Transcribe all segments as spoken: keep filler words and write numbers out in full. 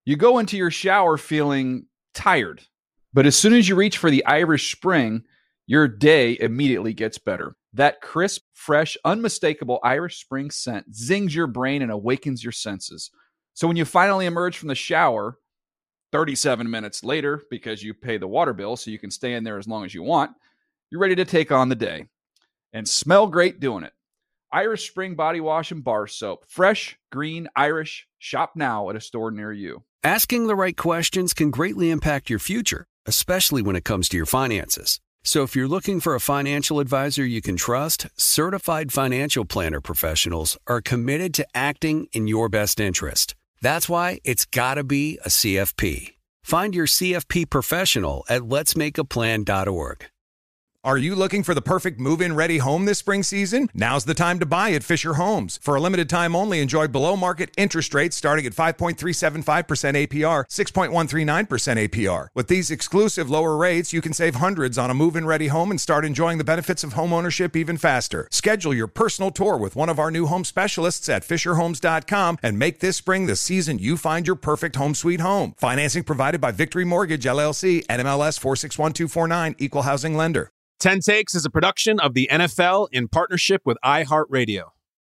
You go into your shower feeling tired, but as soon as you reach for the Irish Spring, your day immediately gets better. That crisp, fresh, unmistakable Irish Spring scent zings your brain and awakens your senses. So when you finally emerge from the shower, thirty-seven minutes later, because you pay the water bill so you can stay in there as long as you want, you're ready to take on the day. And smell great doing it. Irish Spring Body Wash and Bar Soap. Fresh, green, Irish. Shop now at a store near you. Asking the right questions can greatly impact your future, especially when it comes to your finances. So if you're looking for a financial advisor you can trust, certified financial planner professionals are committed to acting in your best interest. That's why it's got to be a C F P. Find your C F P professional at lets make a plan dot org. Are you looking for the perfect move-in ready home this spring season? Now's the time to buy at Fisher Homes. For a limited time only, enjoy below-market interest rates starting at five point three seven five percent A P R, six point one three nine percent A P R. With these exclusive lower rates, you can save hundreds on a move-in ready home and start enjoying the benefits of home ownership even faster. Schedule your personal tour with one of our new home specialists at fisher homes dot com and make this spring the season you find your perfect home sweet home. Financing provided by Victory Mortgage, L L C, N M L S four six one two four nine, Equal Housing Lender. ten Takes is a production of the N F L in partnership with iHeartRadio.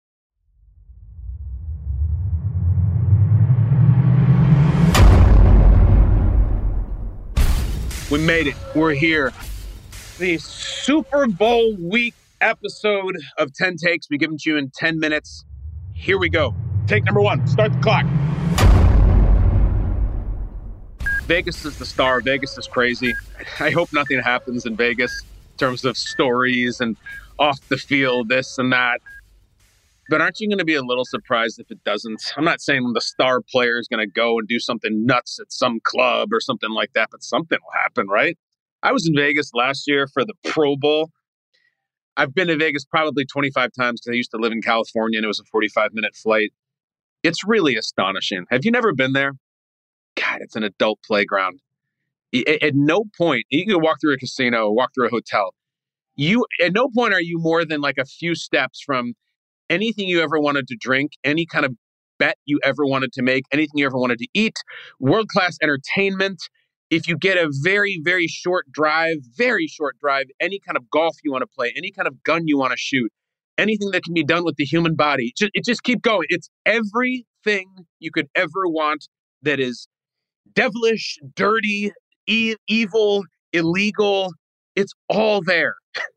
We made it. We're here. The Super Bowl week episode of ten Takes. We give them to you in ten minutes. Here we go. Take number one. Start the clock. Vegas is the star. Vegas is crazy. I hope nothing happens in Vegas in terms of stories and off the field, this and that. But aren't you going to be a little surprised if it doesn't? I'm not saying the star player is going to go and do something nuts at some club or something like that, but something will happen, right? I was in Vegas last year for the Pro Bowl. I've been to Vegas probably twenty-five times because I used to live in California and it was a forty-five minute flight. It's really astonishing. Have you never been there? God, it's an adult playground. At no point, you can walk through a casino, walk through a hotel. You, at no point are you more than like a few steps from anything you ever wanted to drink, any kind of bet you ever wanted to make, anything you ever wanted to eat, world-class entertainment. If you get a very, very short drive, very short drive, any kind of golf you want to play, any kind of gun you want to shoot, anything that can be done with the human body, it just, it just keep going. It's everything you could ever want that is devilish, dirty, E- evil, illegal. It's all there.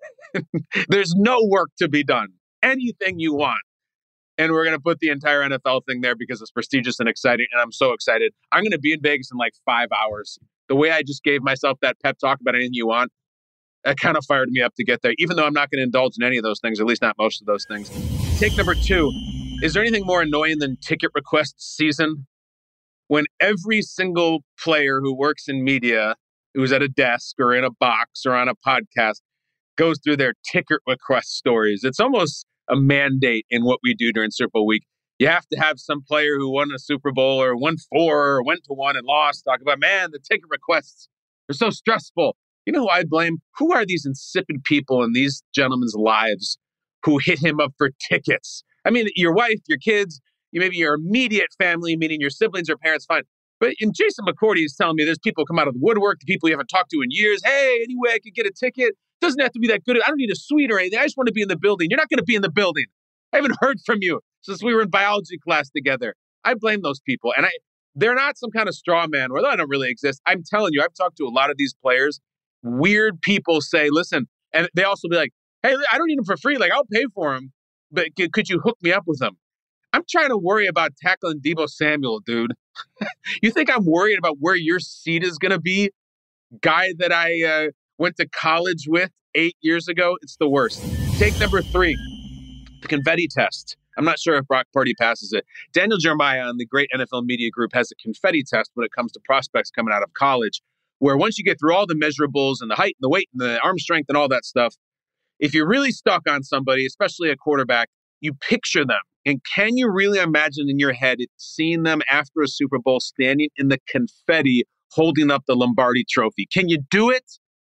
There's no work to be done. Anything you want. And we're going to put the entire N F L thing there because it's prestigious and exciting. And I'm so excited. I'm going to be in Vegas in like five hours. The way I just gave myself that pep talk about anything you want, that kind of fired me up to get there, even though I'm not going to indulge in any of those things, at least not most of those things. Take number two. Is there anything more annoying than ticket request season? When every single player who works in media, who's at a desk or in a box or on a podcast, goes through their ticket request stories. It's almost a mandate in what we do during Super Bowl week. You have to have some player who won a Super Bowl or won four or went to one and lost talk about, man, the ticket requests are so stressful. You know who I blame? Who are these insipid people in these gentlemen's lives who hit him up for tickets? I mean, your wife, your kids, you maybe your immediate family, meaning your siblings or parents, fine. But in Jason McCourty is telling me there's people come out of the woodwork, the people you haven't talked to in years. Hey, anyway, I could get a ticket. Doesn't have to be that good. I don't need a suite or anything. I just want to be in the building. You're not going to be in the building. I haven't heard from you since we were in biology class together. I blame those people. And I they're not some kind of straw man where they don't really exist. I'm telling you, I've talked to a lot of these players. Weird people say, listen, and they also be like, hey, I don't need them for free. Like, I'll pay for them, but c- could you hook me up with them? I'm trying to worry about tackling Deebo Samuel, dude. You think I'm worried about where your seat is going to be? Guy that I uh, went to college with eight years ago? It's the worst. Take number three, the confetti test. I'm not sure if Brock Purdy passes it. Daniel Jeremiah on the great N F L Media Group has a confetti test when it comes to prospects coming out of college, where once you get through all the measurables and the height and the weight and the arm strength and all that stuff, if you're really stuck on somebody, especially a quarterback, you picture them. And can you really imagine in your head seeing them after a Super Bowl standing in the confetti holding up the Lombardi trophy? Can you do it?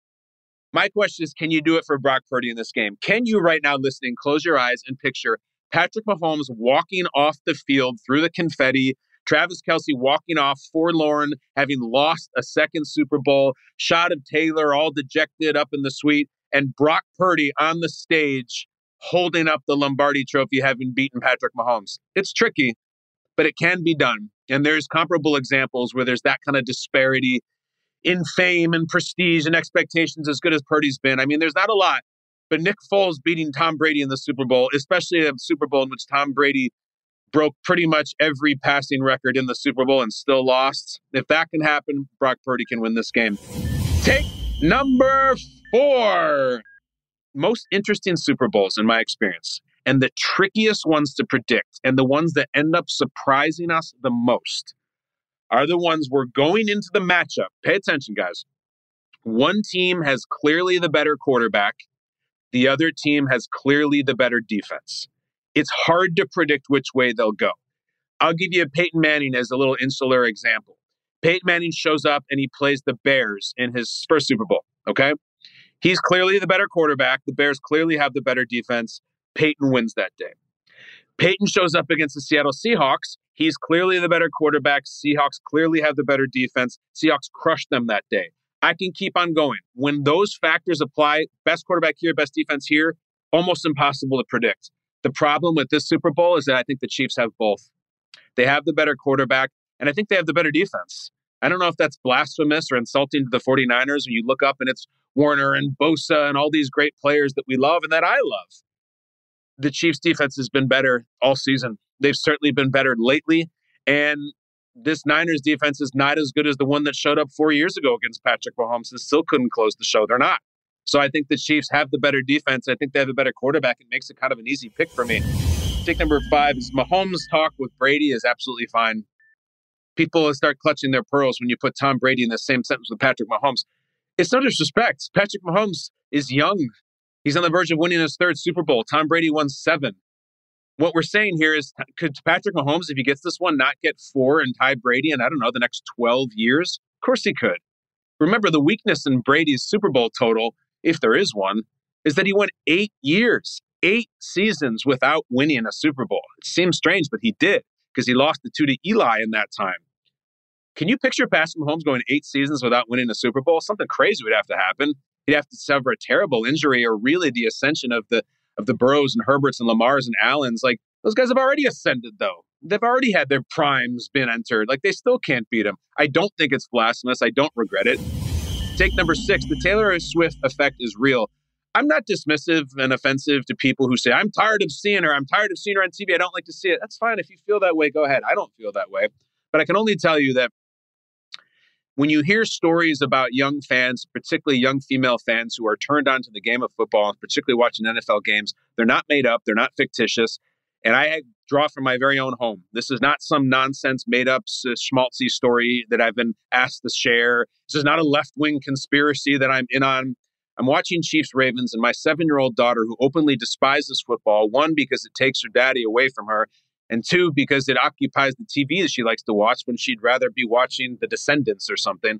My question is, can you do it for Brock Purdy in this game? Can you right now listening, close your eyes and picture Patrick Mahomes walking off the field through the confetti, Travis Kelce walking off forlorn, having lost a second Super Bowl, shot of Taylor all dejected up in the suite, and Brock Purdy on the stage holding up the Lombardi Trophy, having beaten Patrick Mahomes. It's tricky, but it can be done. And there's comparable examples where there's that kind of disparity in fame and prestige and expectations as good as Purdy's been. I mean, there's not a lot, but Nick Foles beating Tom Brady in the Super Bowl, especially a Super Bowl in which Tom Brady broke pretty much every passing record in the Super Bowl and still lost. If that can happen, Brock Purdy can win this game. Take number four. Most interesting Super Bowls in my experience, and the trickiest ones to predict, and the ones that end up surprising us the most, are the ones we're going into the matchup. Pay attention, guys. One team has clearly the better quarterback. The other team has clearly the better defense. It's hard to predict which way they'll go. I'll give you a Peyton Manning as a little insular example. Peyton Manning shows up and he plays the Bears in his first Super Bowl, okay? He's clearly the better quarterback. The Bears clearly have the better defense. Peyton wins that day. Peyton shows up against the Seattle Seahawks. He's clearly the better quarterback. Seahawks clearly have the better defense. Seahawks crushed them that day. I can keep on going. When those factors apply, best quarterback here, best defense here, almost impossible to predict. The problem with this Super Bowl is that I think the Chiefs have both. They have the better quarterback, and I think they have the better defense. I don't know if that's blasphemous or insulting to the 49ers when you look up and it's Warner and Bosa and all these great players that we love and that I love. The Chiefs' defense has been better all season. They've certainly been better lately, and this Niners defense is not as good as the one that showed up four years ago against Patrick Mahomes and still couldn't close the show. They're not. So I think the Chiefs have the better defense. I think they have a better quarterback. It makes it kind of an easy pick for me. Take number five is Mahomes' talk with Brady is absolutely fine. People start clutching their pearls when you put Tom Brady in the same sentence with Patrick Mahomes. It's no disrespect. Patrick Mahomes is young. He's on the verge of winning his third Super Bowl. Tom Brady won seven. What we're saying here is, could Patrick Mahomes, if he gets this one, not get four and tie Brady in, I don't know, the next twelve years? Of course he could. Remember, the weakness in Brady's Super Bowl total, if there is one, is that he went eight years, eight seasons without winning a Super Bowl. It seems strange, but he did, because he lost the two to Eli in that time. Can you picture Patrick Mahomes going eight seasons without winning a Super Bowl? Something crazy would have to happen. He'd have to suffer a terrible injury, or really the ascension of the of the Burrows and Herberts and Lamars and Allens. Like, those guys have already ascended, though. They've already had their primes been entered. Like, they still can't beat him. I don't think it's blasphemous. I don't regret it. Take number six. The Taylor Swift effect is real. I'm not dismissive and offensive to people who say, I'm tired of seeing her. I'm tired of seeing her on T V. I don't like to see it. That's fine. If you feel that way, go ahead. I don't feel that way. But I can only tell you that when you hear stories about young fans, particularly young female fans who are turned on to the game of football, particularly watching N F L games, they're not made up. They're not fictitious. And I draw from my very own home. This is not some nonsense made up schmaltzy story that I've been asked to share. This is not a left-wing conspiracy that I'm in on. I'm watching Chiefs Ravens, and my seven-year-old daughter, who openly despises football, one, because it takes her daddy away from her, and two, because it occupies the T V that she likes to watch when she'd rather be watching The Descendants or something.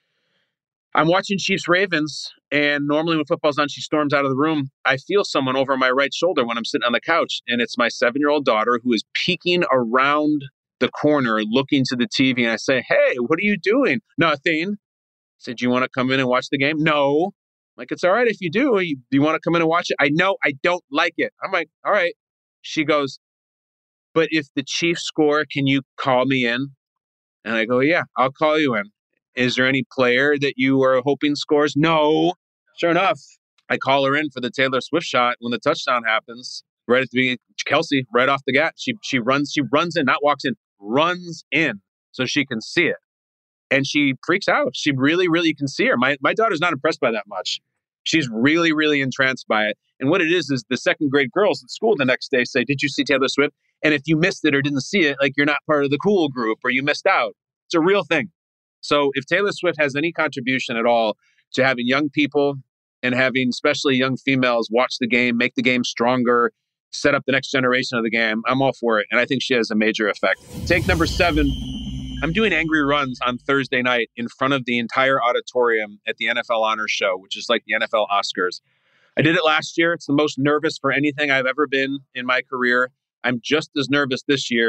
I'm watching Chiefs Ravens, and normally when football's on, she storms out of the room. I feel someone over my right shoulder when I'm sitting on the couch, and it's my seven-year-old daughter who is peeking around the corner looking to the T V, and I say, hey, what are you doing? Nothing. I said, do you want to come in and watch the game? No. I'm like, it's all right if you do. You, do you want to come in and watch it? I know I don't like it. I'm like, all right. She goes, but if the Chiefs score, can you call me in? And I go, yeah, I'll call you in. Is there any player that you are hoping scores? No. Sure enough, I call her in for the Taylor Swift shot when the touchdown happens. Right at the beginning, Kelce, right off the bat, she she runs, she runs in, not walks in, runs in so she can see it. And she freaks out. She really, really can see her. My my daughter's not impressed by that much. She's really, really entranced by it. And what it is, is the second grade girls at school the next day say, did you see Taylor Swift? And if you missed it or didn't see it, like, you're not part of the cool group or you missed out. It's a real thing. So if Taylor Swift has any contribution at all to having young people and having especially young females watch the game, make the game stronger, set up the next generation of the game, I'm all for it. And I think she has a major effect. Take number seven. I'm doing angry runs on Thursday night in front of the entire auditorium at the N F L Honors Show, which is like the N F L Oscars. I did it last year. It's the most nervous for anything I've ever been in my career. I'm just as nervous this year.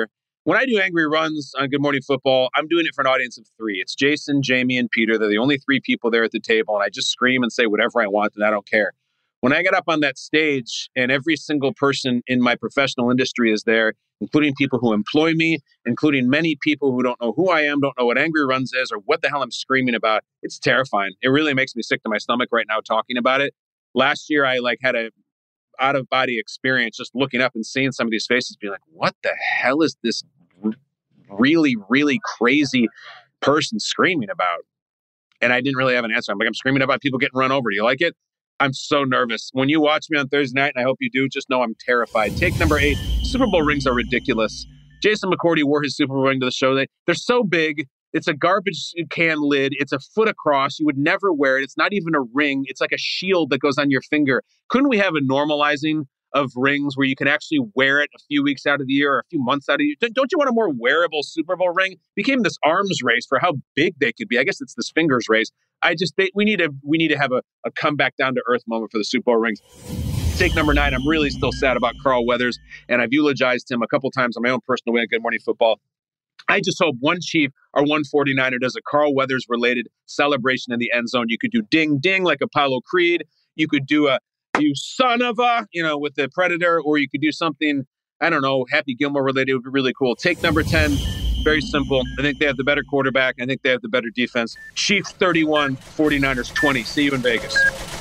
When I do angry runs on Good Morning Football, I'm doing it for an audience of three. It's Jason, Jamie, and Peter. They're the only three people there at the table, and I just scream and say whatever I want, and I don't care. When I get up on that stage and every single person in my professional industry is there, including people who employ me, including many people who don't know who I am, don't know what angry runs is or what the hell I'm screaming about, it's terrifying. It really makes me sick to my stomach right now talking about it. Last year, I like had a out-of-body experience just looking up and seeing some of these faces being like, what the hell is this really, really crazy person screaming about? And I didn't really have an answer. I'm like, I'm screaming about people getting run over. Do you like it? I'm so nervous. When you watch me on Thursday night, and I hope you do, just know I'm terrified. Take number eight. Super Bowl rings are ridiculous. Jason McCourty wore his Super Bowl ring to the show. They, they're so big. It's a garbage can lid. It's a foot across. You would never wear it. It's not even a ring. It's like a shield that goes on your finger. Couldn't we have a normalizing of rings where you can actually wear it a few weeks out of the year or a few months out of the year? Don't you want a more wearable Super Bowl ring? It became this arms race for how big they could be. I guess it's this fingers race. I just they, we need to we need to have a, a come back down to earth moment for the Super Bowl rings. Take number nine. I'm really still sad about Carl Weathers, and I've eulogized him a couple times on my own personal way at Good Morning Football. I just hope one Chief or one forty-niner does a Carl Weathers related celebration in the end zone. You could do ding ding like Apollo Creed. You could do a you son of a, you know, with the Predator, or you could do something, I don't know, Happy Gilmore related. It would be really cool. Take number ten. Very simple. I think they have the better quarterback. I think they have the better defense. Chiefs thirty-one, forty-niners twenty. See you in Vegas.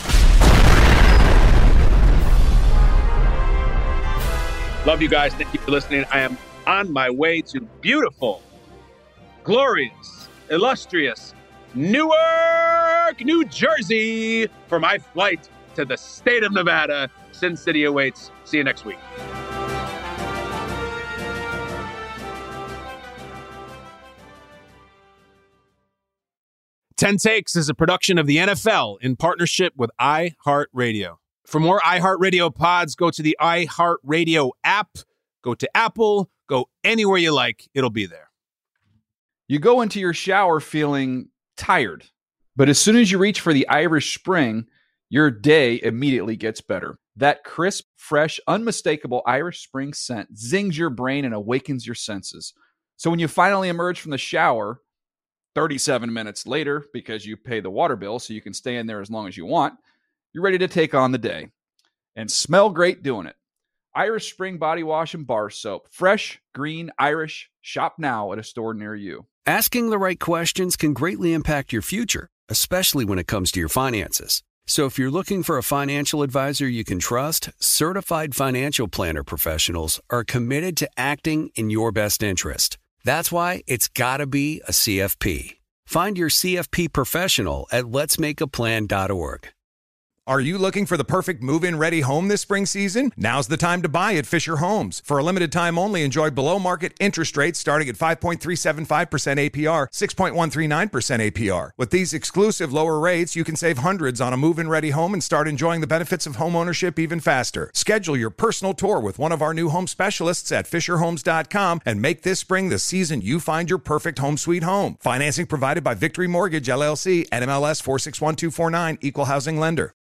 Love you guys. Thank you for listening. I am on my way to beautiful, glorious, illustrious Newark, New Jersey for my flight to the state of Nevada. Sin City awaits. See you next week. ten Takes is a production of the N F L in partnership with iHeartRadio. For more iHeartRadio pods, go to the iHeartRadio app, go to Apple, go anywhere you like. It'll be there. You go into your shower feeling tired, but as soon as you reach for the Irish Spring, your day immediately gets better. That crisp, fresh, unmistakable Irish Spring scent zings your brain and awakens your senses. So when you finally emerge from the shower, thirty-seven minutes later, because you pay the water bill so you can stay in there as long as you want, you're ready to take on the day and smell great doing it. Irish Spring Body Wash and Bar Soap. Fresh, green, Irish. Shop now at a store near you. Asking the right questions can greatly impact your future, especially when it comes to your finances. So if you're looking for a financial advisor you can trust, certified financial planner professionals are committed to acting in your best interest. That's why it's got to be a C F P. Find your C F P professional at lets make a plan dot org. Are you looking for the perfect move-in ready home this spring season? Now's the time to buy at Fisher Homes. For a limited time only, enjoy below-market interest rates starting at five point three seven five percent A P R, six point one three nine percent A P R. With these exclusive lower rates, you can save hundreds on a move-in ready home and start enjoying the benefits of homeownership even faster. Schedule your personal tour with one of our new home specialists at fisher homes dot com and make this spring the season you find your perfect home sweet home. Financing provided by Victory Mortgage, L L C, N M L S four six one two four nine, Equal Housing Lender.